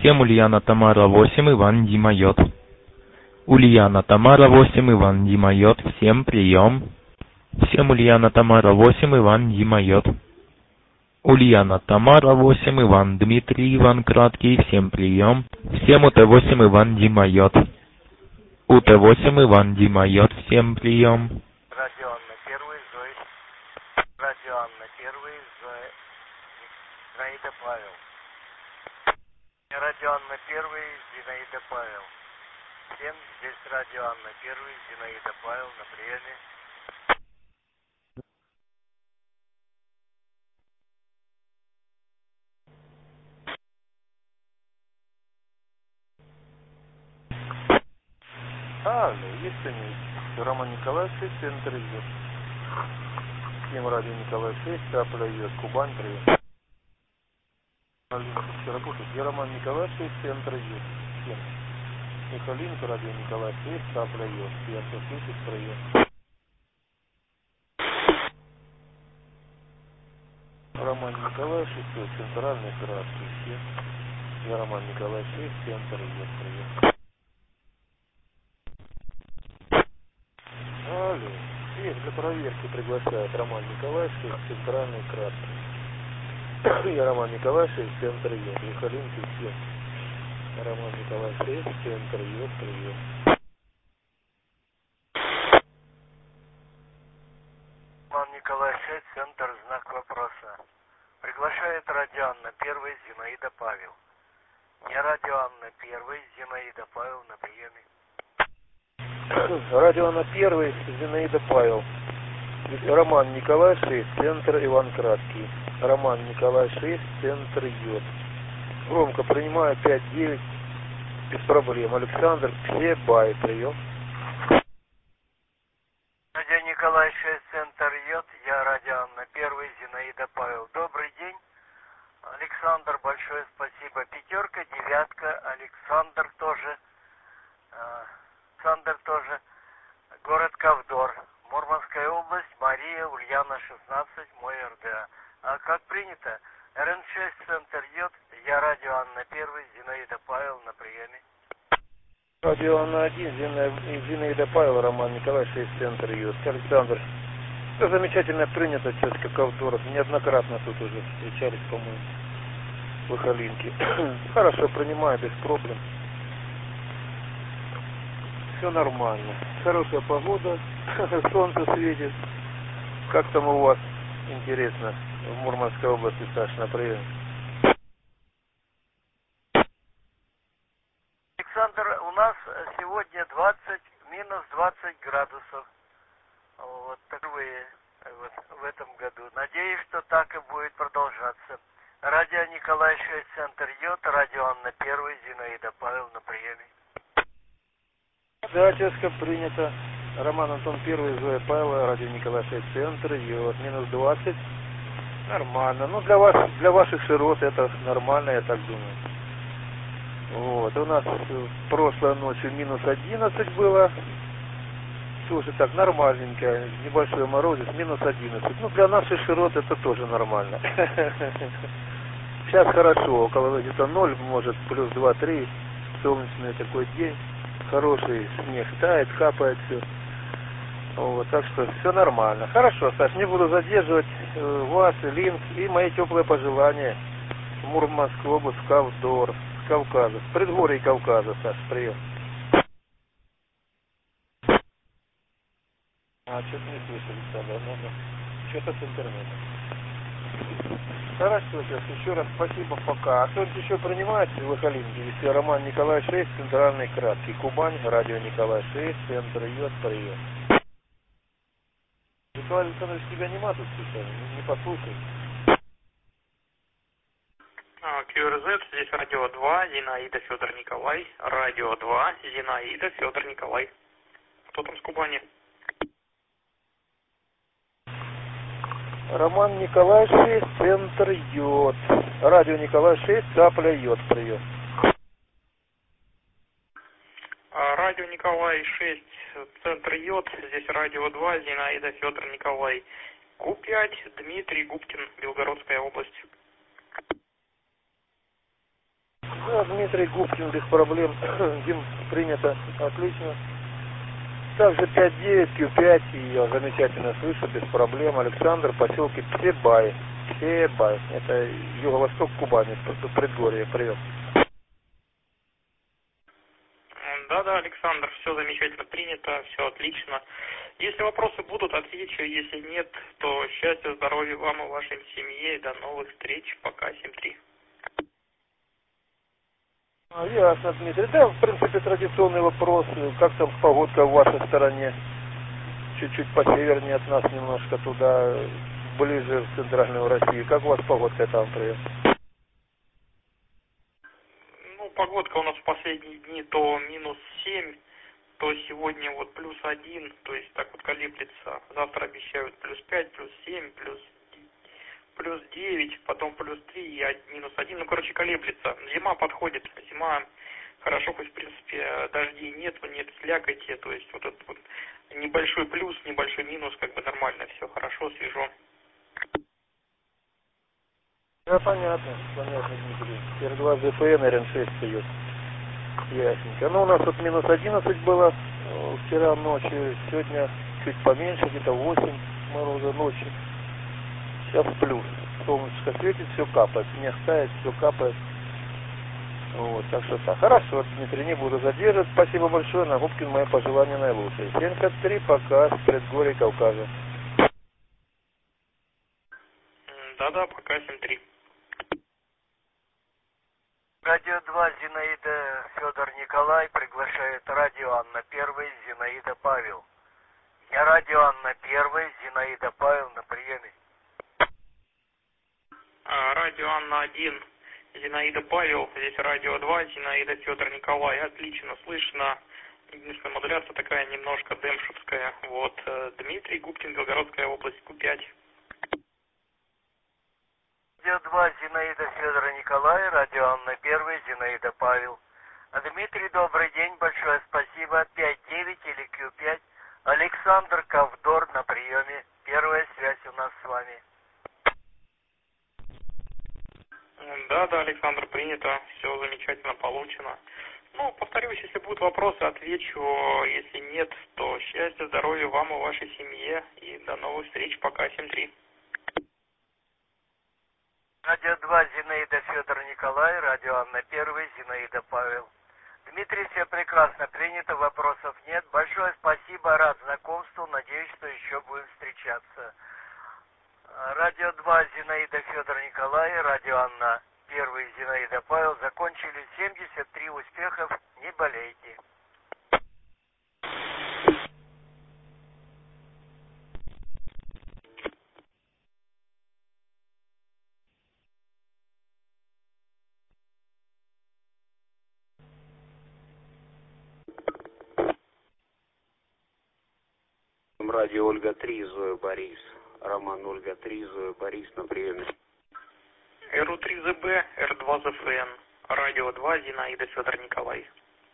Всем Ульяна Тамара 8, Иван Дима Йод. Ульяна Тамара 8, Иван Дима Йод. Всем прием. Всем Ульяна Тамара 8, Иван Дима Йод. Ульяна Тамара 8, Иван Дмитрий, Иван Краткий. Всем прием. Всем УТ8, Иван Дима Йод. УТ8, Иван Дима Йод. Всем прием. Радио Анна Первый, Зои. Радио Анна Первый, Зои. Зинаида Павел. Радио Анна Первый, Зинаида Павел. Всем здесь Радио Анна Первый, Зинаида Павел на приеме. Алло, есть кто-нибудь? Роман Николаевич, центр идет. Всем радио Николай 6, Апля идет, Кубань, привет. Я Роман Николаевич, центр идет. Всем. Михалинка, радио Николай 6, Апля идет. Я все слышит, привет. Роман Николаевич, центральный краткий. Всем. Я Роман Николаевич, центр идет, привет. Алло, есть для проверки приглашает Роман Николаевич, центральный краткий. Я Роман Николаевич, центр идет. Михалинки, всем. Роман Николаевич, центр идет, привет. Роман Николаевич, центр, знак вопроса. Приглашает Радио Анна Первый, Зинаида Павел. Не Радио Анна Первый, Зинаида Павел на приеме. Радио Анна Первый, Зинаида Павел. Роман Николай 6, центр Иван Краткий. Роман Николай 6, центр Йод. Громко принимаю 5-9, без проблем. Александр, все бай, прием. Радио Николай 6, центр Йод. Я Радио Анна Первый, Зинаида Павел. Добрый день. Александр, большое спасибо. Пятерка, девятка, Александр тоже. Город Ковдор, Мурманская область, Мария, Ульяна 16, мой РДА. А как принято? РН6, центр Йод, я Радио Анна Первый, Зинаида Павел на приеме. Радио Анна 1, Зинаида Павел, Роман Николай 6, центр Йод. Александр, все замечательно принято, тетка Ковдор. Неоднократно тут уже встречались, по-моему, в Ихалинке. Хорошо, принимаю, без проблем. Все нормально. Хорошая погода, солнце светит. Как там у вас, интересно, в Мурманской области, Саша, на приеме? Александр, у нас сегодня минус 20 градусов. Вот впервые в этом году. Надеюсь, что так и будет продолжаться. Радио Николай 6, центр Йод, Радио Анна Первый, Зинаида Павел на приеме. Да, тезка принято. Роман Антон Первый, Зоя Павел, Радио Николай 6, центр Йод, минус 20. Нормально. Ну, для ваших широт это нормально, я так думаю. Вот, у нас прошлой ночью минус 11 было. Тоже так, нормальненько. Небольшой морозец, минус 11. Ну, для наших широт это тоже нормально. Сейчас хорошо, около где-то 0, может, плюс 2-3. Солнечный такой день. Хороший снег тает, капает все. Вот, так что все нормально. Хорошо, Саш, не буду задерживать вас, Линк, и мои теплые пожелания. Мурманская область, Ковдор, с Кавказа, с предгорий Кавказа, Саш, прием. Что-то не слышу, Александр, что-то с интернетом. Хорошо, сейчас еще раз спасибо, пока. А кто-нибудь еще принимает в Ихалинке? Если Роман Николай 6, центральный краткий. Кубань, Радио Николай 6, центр Йод, прием. Николай Александрович, тебя нема тут специально, не послушай. QRZ, здесь Радио 2, Зинаида Федор Николай. Радио 2, Зинаида Федор Николай. Кто там с Кубани? Роман Николай 6, центр Йод. Радио Николай 6, Апля Йод, прием. Радио Николай 6, центр Йод, здесь Радио 2, Зинаида Федор Николай. Q5, Дмитрий Губкин, Белгородская область. Да, Дмитрий Губкин, без проблем. Дим, принято. Отлично. Также 5-9, Q5, и я замечательно слышу, без проблем. Александр, поселки Псебай. Псебай. Это юго-восток Кубани, предгорье. Привет. Да, Александр, все замечательно принято, все отлично. Если вопросы будут, отвечу. Если нет, то счастья, здоровья вам и вашей семье. И до новых встреч. Пока, 7-3. Ясно, Дмитрий. Да, в принципе, традиционный вопрос. Как там погодка в вашей стороне? Чуть-чуть посевернее от нас, немножко туда, ближе в центральную Россию. Как у вас погодка там, привет? Ну, погодка у нас в последние дни то -7, то сегодня вот +1, то есть так вот колеблется. Завтра обещают +5, +7, +9, потом +3 и -1. Ну, короче, колеблется. Зима подходит. Зима хорошо, хоть в принципе дождей нет слякоти. То есть вот этот вот небольшой плюс, небольшой минус, как бы нормально, все хорошо, свежо. Да, понятно, Дмитрий. R2 ZPN, RN6 встает. Ясненько. Ну, у нас тут -11 было вчера ночью, сегодня чуть поменьше, где-то 8 мороза ночью. Сейчас плюс. Солнышко светит, все капает. Снег тает, все капает. Вот, так что так. Хорошо, Дмитрий, не буду задерживать. Спасибо большое. На Губкин мои пожелания наилучшие. 73, пока, с предгорий Кавказа. Да, пока, 7-3. Радио 2, Зинаида, Федор Николай приглашает радио Анна 1, Зинаида Павел. Я радио Анна 1, Зинаида Павел на приеме. Радио Анна 1, Зинаида Павел, здесь радио 2, Зинаида Федор Николай. Отлично слышно. Единственная модуляция такая немножко демшевская. Вот. Дмитрий Губкин, Белгородская область, Q5. Радио 2, Зинаида Федора Николай, радио Анна 1, Зинаида Павел. Дмитрий, добрый день, большое спасибо. 5-9 или Q5. Александр Ковдор на приеме. Первая связь у нас с вами. Да, Александр, принято. Все замечательно получено. Ну, повторюсь, если будут вопросы, отвечу. Если нет, то счастья, здоровья вам и вашей семье. И до новых встреч. Пока, 7-3. Радио 2, Зинаида Федор Николай, радио Анна 1, Зинаида Павел. Дмитрий, все прекрасно принято, вопросов нет. Большое спасибо, рад знакомству, надеюсь, что еще будем встречаться. Радио 2, Зинаида Федор Николай, радио Анна 1, Зинаида Павел. Закончили 73 успехов, не болейте. Радио Ольга-3, Зоя Борис. Роман Ольга-3, Зоя Борис на приеме. РУ-3ЗБ, Р2ЗФН. Радио 2, Зинаида Федор Николай.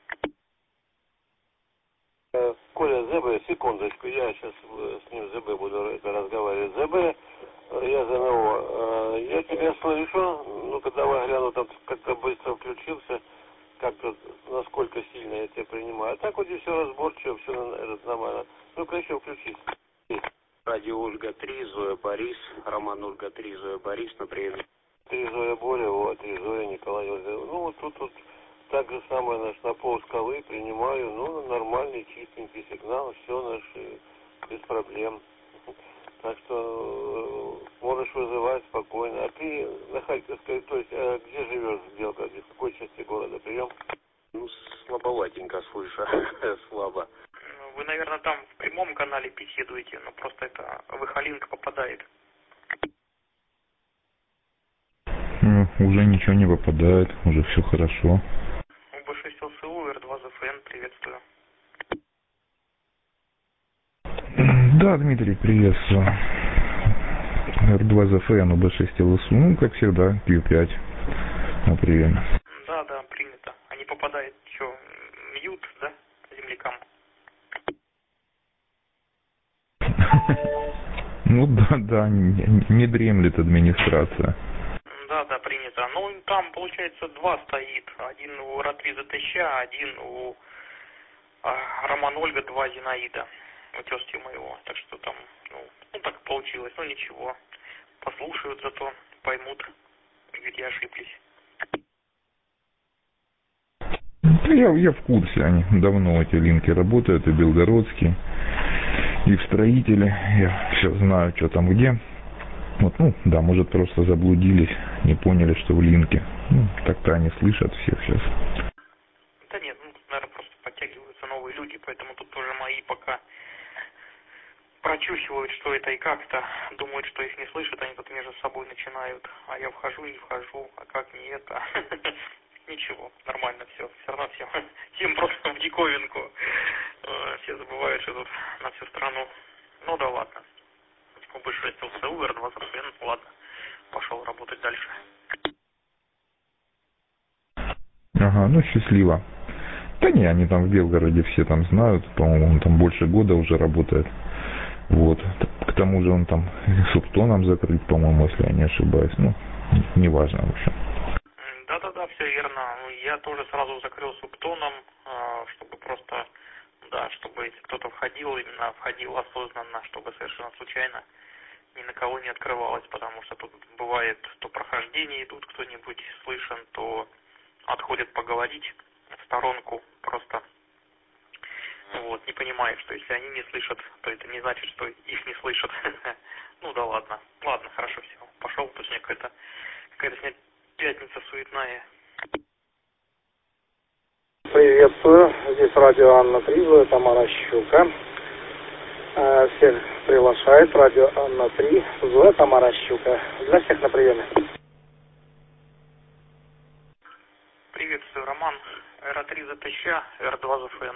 Коля, ЗБ, секундочку, я сейчас с ним ЗБ буду разговаривать. ЗБ, я ЗНО, я тебя слышу, ну-ка давай гляну, там как-то быстро включился, как-то насколько сильно я тебя принимаю. А так вот здесь все разборчиво, все нормально. Ну-ка еще включись. Радио Ольга-3, Зоя Борис. Роман Ольга-3, Зоя Борис на приеме. 3 Зоя Боря, вот, 3 Зоя Николай. Ну вот тут так же самое, на пол скалы принимаю, ну нормальный, чистенький сигнал, все наши без проблем. Так что можешь вызывать спокойно. А ты на Харьковской, то есть где живешь в Белгороде, в какой части города? Прием? Ну, слабоватенько слышу, слабо. Вы, наверное, там в прямом канале беседуете, но просто это выхолинка попадает. Уже ничего не попадает, уже все хорошо. УБ6 ЛСУ, Р2ЗФН, приветствую. Да, Дмитрий, приветствую. Р2ЗФН, УБ6 ЛСУ, ну, как всегда, Q5 на приеме. Да, принято. А не попадает, что, мьют, да, землякам? Ну да, не дремлет администрация. Да, принято. Ну, там, получается, два стоит. Один у Ратриза Тыща, один у Роман Ольга, два Зинаида. У тёзки моего. Так что там, ну так получилось. Ну, ничего. Послушают зато, поймут, где ошиблись. Я в курсе, они давно эти линки работают, и белгородские, и в строителе. Я все знаю, что там где. Вот, да, может, просто заблудились, не поняли, что в линке. Так-то они слышат всех сейчас. Да нет, наверное, просто подтягиваются новые люди, поэтому тут тоже мои пока прочухивают, что это и как-то, думают, что их не слышат, они тут между собой начинают, а я вхожу и не вхожу, а как не это. Ничего, нормально все равно всем просто в диковинку. Все забывают, что тут на всю страну. Ну да ладно. Убышестился Uber 20 хрен, ладно, пошел работать дальше. Ага, счастливо. Да не, они там в Белгороде все там знают, по-моему, он там больше года уже работает. Вот. К тому же он там субтоном закрыт, по-моему, если я не ошибаюсь. Неважно, в общем. Да, все верно. Я тоже сразу закрыл субтоном, чтобы просто, чтобы если кто-то входил, именно входил осознанно, чтобы совершенно случайно ни на кого не открывалось, потому что тут бывает, то прохождение идут, кто-нибудь слышен, то отходят поговорить в сторонку просто. Вот, не понимаю, что если они не слышат, то это не значит, что их не слышат. Ну да ладно. Ладно, хорошо, все. Пошел, тут мне какая-то сегодня пятница суетная. Приветствую. Здесь радио Анна Тризовая, Тамара Щука. Всех приглашает радио Анна 3, Зоя, Тамара Щука. Для всех на приеме. Приветствую, Роман. Ратриза Тыща, R2 ЗФН.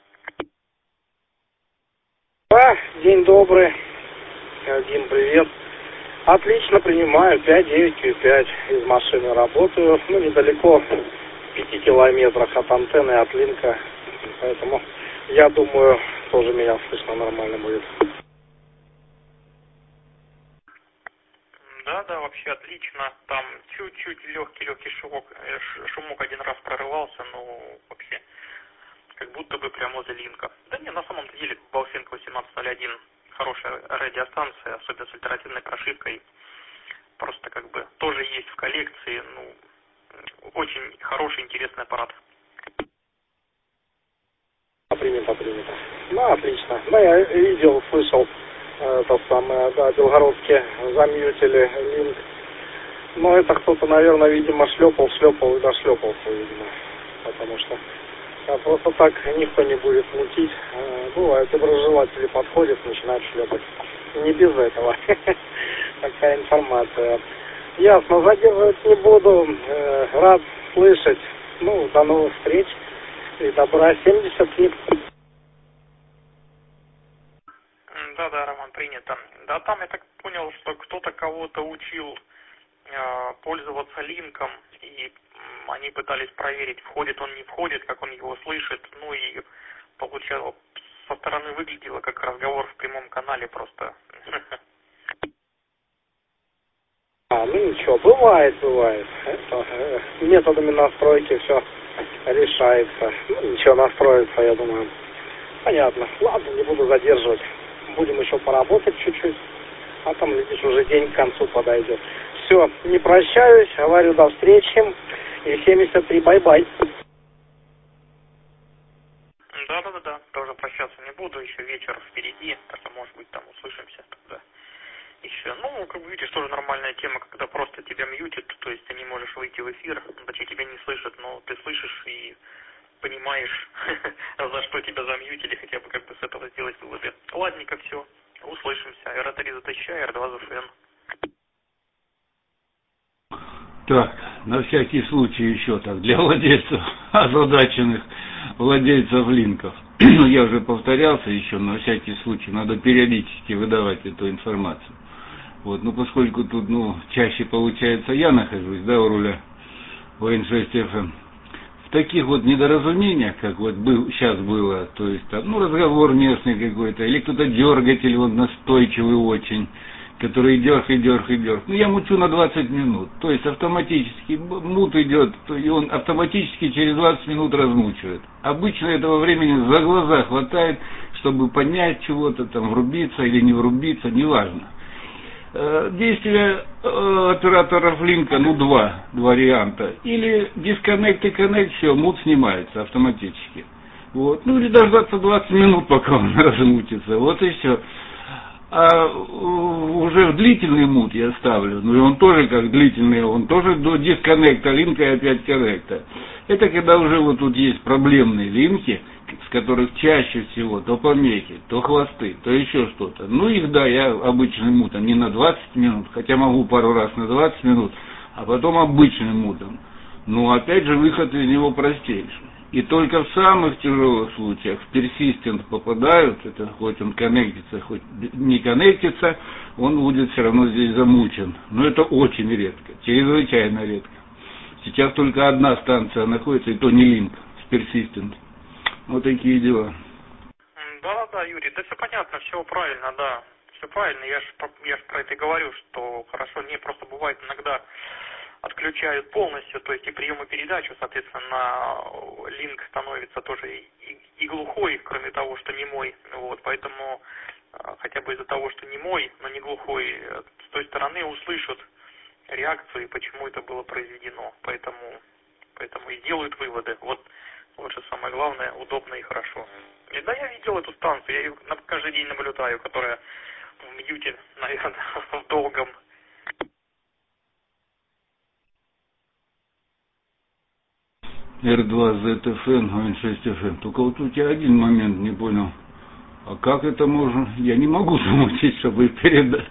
День добрый. Дим, привет. Отлично, принимаю. 5-9Q5. Из машины работаю. Недалеко, в 5 километрах от антенны, от линка. Поэтому, я думаю, тоже меня слышно нормально будет. Да, вообще отлично. Там чуть-чуть легкий шумок один раз прорывался, но вообще как будто бы прямо возле линка. Да не, на самом деле Балсенко 1801 хорошая радиостанция, особенно с альтернативной прошивкой. Просто тоже есть в коллекции, очень хороший, интересный аппарат. Принято. Отлично. Я видел, слышал, белгородские замьютили линк. Но это кто-то, наверное, видимо, шлепал и дошлепался, видимо. Потому что просто так никто не будет мутить. Бывает, доброжелатели подходят, начинают шлепать. Не без этого. Такая информация. Ясно, задерживать не буду. Рад слышать. До новых встреч. И добра. 70 Да, Роман, принято. Да, там я так понял, что кто-то кого-то учил пользоваться линком, и они пытались проверить, входит он, не входит, как он его слышит, и получалось, со стороны выглядело как разговор в прямом канале просто. Ничего, бывает. Это, методами настройки все решается. Ничего, настроится, я думаю. Понятно. Ладно, не буду задерживать. Будем еще поработать чуть-чуть. А там, видишь, уже день к концу подойдет. Все, не прощаюсь, говорю до встречи. И 73, бай-бай. Да, тоже прощаться не буду, еще вечер впереди, так что, может быть, там услышимся тогда еще. Видишь, тоже нормальная тема, когда просто тебя мьютят, то есть ты не можешь выйти в эфир, точнее тебя не слышат, но ты слышишь и понимаешь, за что тебя замьютили, хотя бы с этого сделать выводы. Ладненько, все, услышимся. R3 Тыща, R2 ЗФН. Так, на всякий случай еще так, для владельцев, озадаченных владельцев линков. Я уже повторялся еще, но на всякий случай надо периодически выдавать эту информацию. Поскольку тут, чаще получается я нахожусь, у руля ВН6 FM, в таких недоразумениях, как сейчас было, то есть разговор местный какой-то, или кто-то дергатель, настойчивый очень, который идет. Ну, я мучу на 20 минут. То есть автоматически мут идет, и он автоматически через 20 минут размучивает. Обычно этого времени за глаза хватает, чтобы понять чего-то, там, врубиться или не врубиться, неважно. Действия операторов линка, ну, два варианта. Или дисконнект и коннект, все, мут снимается автоматически. Вот. Ну, или дождаться 20 минут, пока он размутится. Вот и все. А уже в длительный мут я ставлю, ну и он тоже как длительный, он тоже до дисконнекта линка и опять коннекта. Это когда уже вот тут есть проблемные линки, с которых чаще всего то помехи, то хвосты, то еще что-то. Ну их, да, я обычным мутом, не на 20 минут, хотя могу пару раз на 20 минут, а потом обычным мутом. Но опять же выход из него простейший. И только в самых тяжелых случаях в persistent попадают, это хоть он коннектится, хоть не коннектится, он будет все равно здесь замучен. Но это очень редко, чрезвычайно редко. Сейчас только одна станция находится, и то не линк, с persistent. Вот такие дела. Да, Юрий, да все понятно, все правильно, да. Все правильно, я ж про это и говорю, что хорошо, не просто бывает иногда отключают полностью, то есть и прием и передачу, соответственно, линк становится тоже и глухой, кроме того, что немой. Вот, поэтому хотя бы из-за того, что немой, но не глухой, с той стороны услышат реакцию, почему это было произведено. Поэтому и делают выводы. Вот что самое главное, удобно и хорошо. И да, я видел эту станцию, я ее каждый день наблюдаю, которая в мьюте, наверное, в долгом. R2ZFN, N6FN. Только вот у тебя один момент не понял. А как это можно? Я не могу замутить, чтобы передать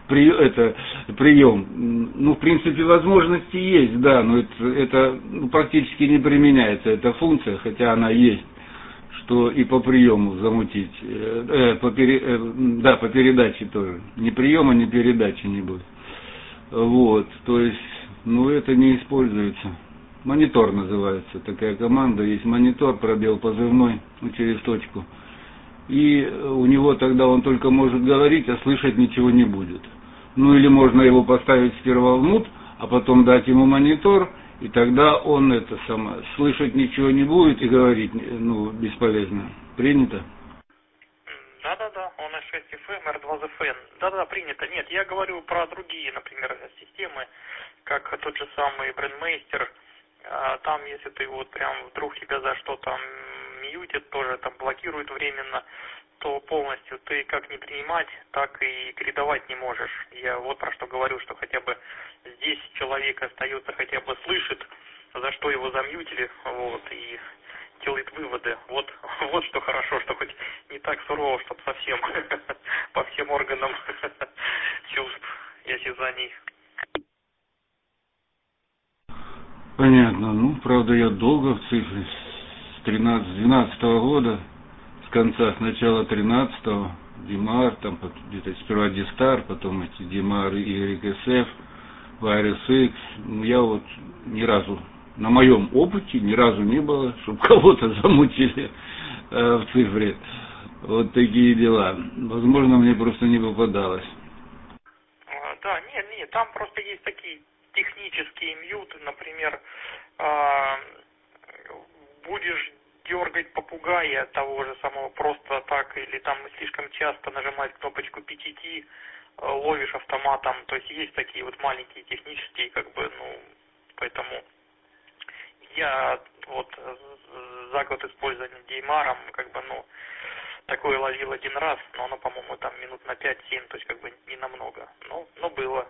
прием. Ну, в принципе, возможности есть, да, но это практически не применяется, эта функция, хотя она есть, что и по приему замутить, по передаче тоже. Ни приема, ни передачи не будет. Вот, то есть, ну, это не используется. Монитор называется, такая команда, есть монитор, пробел позывной, ну, через точку. И у него тогда он только может говорить, а слышать ничего не будет. Ну или можно его поставить сперва в мут, а потом дать ему монитор, и тогда он слышать ничего не будет и говорить, ну, бесполезно. Принято? Да, он S6FM, R2ZFN. Да, принято. Нет, я говорю про другие, например, системы, как тот же самый Brandmeister. Там, если ты вот прям вдруг тебя за что-то мьютит, тоже там блокирует временно, то полностью ты как не принимать, так и передавать не можешь. Я вот про что говорю, что хотя бы здесь человек остается, хотя бы слышит, за что его замьютили, вот, и делает выводы. Вот что хорошо, что хоть не так сурово, чтобы совсем по всем органам чувств и осязаний. Понятно. Ну, правда, я долго в цифре, с 12 года, с начала 13-го, DMAR, там где-то сперва D-Star, потом эти DMAR YSF, Virus X. Я вот ни разу, на моем опыте, ни разу не было, чтобы кого-то замутили в цифре. Вот такие дела. Возможно, мне просто не попадалось. Да, нет, там просто есть такие технические мьюты, например, будешь дергать попугая того же самого просто так, или там слишком часто нажимать кнопочку PTT, ловишь автоматом, то есть такие вот маленькие технические, поэтому я вот за год использования DMAR, такое ловил один раз, но оно, по-моему, там минут на 5-7, то есть не намного, но было.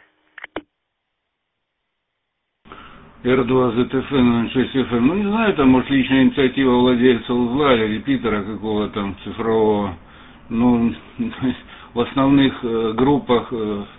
R2ZFN, N6FM, ну не знаю, там может личная инициатива владельца узла или репитера какого там цифрового, ну в основных группах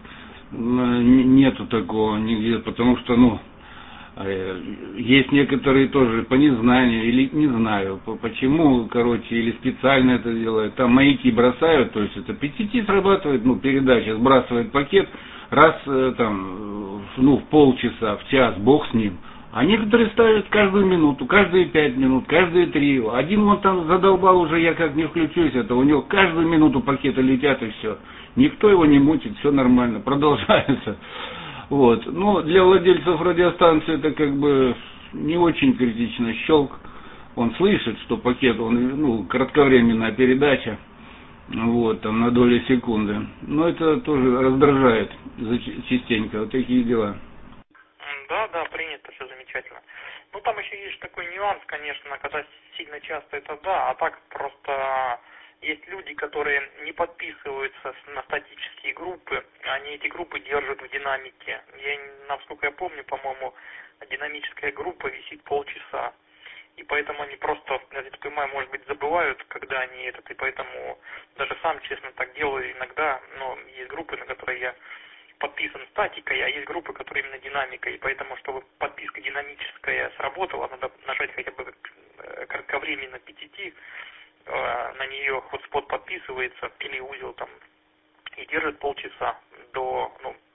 нету такого нигде, потому что, есть некоторые тоже по незнанию или не знаю, почему, или специально это делают, там маяки бросают, то есть это PTT срабатывает, передача сбрасывает пакет, раз в полчаса, в час, бог с ним, А некоторые ставят каждую минуту, каждые 5 минут, каждые 3. Один вон там задолбал уже, я как не включусь, это у него каждую минуту пакеты летят и все. Никто его не мутит, все нормально, продолжается. Вот. Но для владельцев радиостанции это как бы не очень критично. Щелк, он слышит, что пакет, он, кратковременная передача, вот, там на доли секунды. Но это тоже раздражает частенько, вот такие дела. Да, принято, все замечательно. Ну, там еще есть такой нюанс, конечно, когда сильно часто это да, а так просто есть люди, которые не подписываются на статические группы, они эти группы держат в динамике. Насколько я помню, по-моему, динамическая группа висит полчаса. И поэтому они просто, я так понимаю, может быть, забывают, когда они и поэтому даже сам, честно, так делаю иногда, но есть группы, на которые я подписан статикой, а есть группы, которые именно динамикой, и поэтому, чтобы подписка динамическая сработала, надо нажать хотя бы кратковременно PTT, на нее хотспот подписывается, или узел там, и держит полчаса до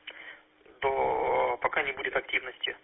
пока не будет активности.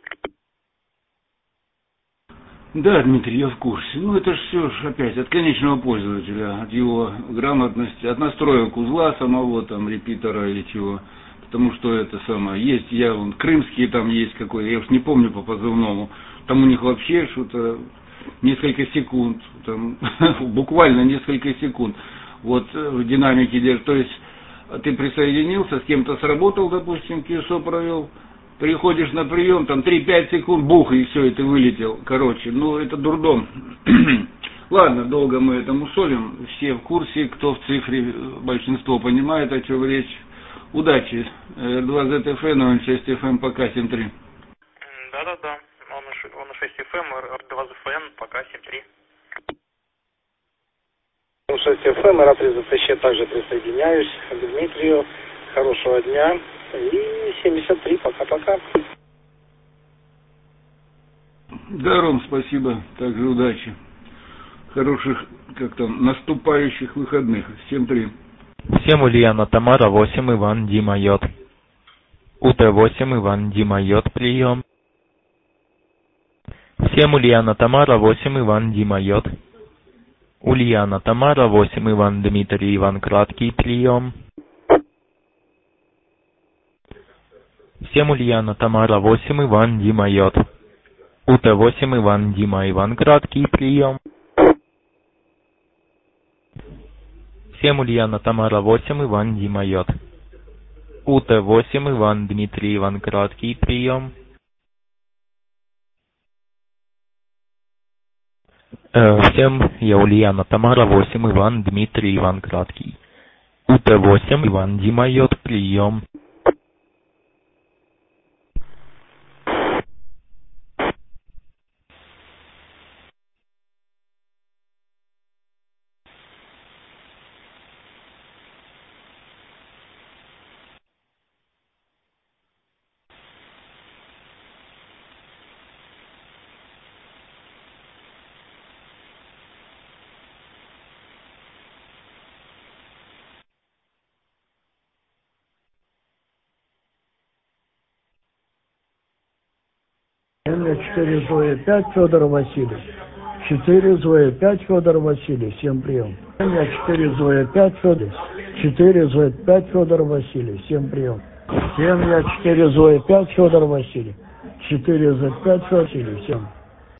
Да, Дмитрий, я в курсе. Это же все опять от конечного пользователя, от его грамотности, от настроек узла самого, там, репитера или чего. Потому что это самое, есть, крымские там есть какой-то, я уж не помню по позывному, там у них вообще что-то несколько секунд, там, буквально несколько секунд, вот в динамике держит, то есть ты присоединился, с кем-то сработал, допустим, QSO провел, приходишь на прием, там 3-5 секунд, бух, и все, и ты вылетел, короче, это дурдом. Ладно, долго мы этому солим, все в курсе, кто в цифре, большинство понимает, о чем речь. Удачи. R2ZFN, 06 FM, пока 7.3. Да. Он 6 FM, R2ZFN, пока 7.3. 6 FM, рад ЗТЩ, также присоединяюсь к Дмитрию. Хорошего дня. И 73, пока-пока. Да, Ром, спасибо. Также удачи. Хороших, наступающих выходных. 7.3. Всем Ульяна Тамара 8, Иван Дима Йод. УТ-8, Иван Дима Йод, прием. Всем Ульяна Тамара 8, Иван Дима Йод. Ульяна Тамара 8, Иван Дмитрий, Иван Краткий, прием. Всем Ульяна Тамара 8, Иван Дима Йод. УТ-8, Иван Дима, Иван Краткий, прием. Всем Ульяна Тамара 8, Иван Дима Йод. УТ-8, Иван Дмитрий, Иван Краткий, прием. Всем я Ульяна Тамара 8, Иван Дмитрий, Иван Краткий. УТ-8, Иван Дима Йод, прием. М4 Зоя 5, Федор Васильев. 4 Зоя 5, Федор Васильев. Всем прием. М4 Зоя 5, Федор. 4 Зоя 5, Федор Васильев. Всем прием. 7 4 Зоя 5, Федор Васильев. 4 Зоя 5, Федор Васильев. Всем.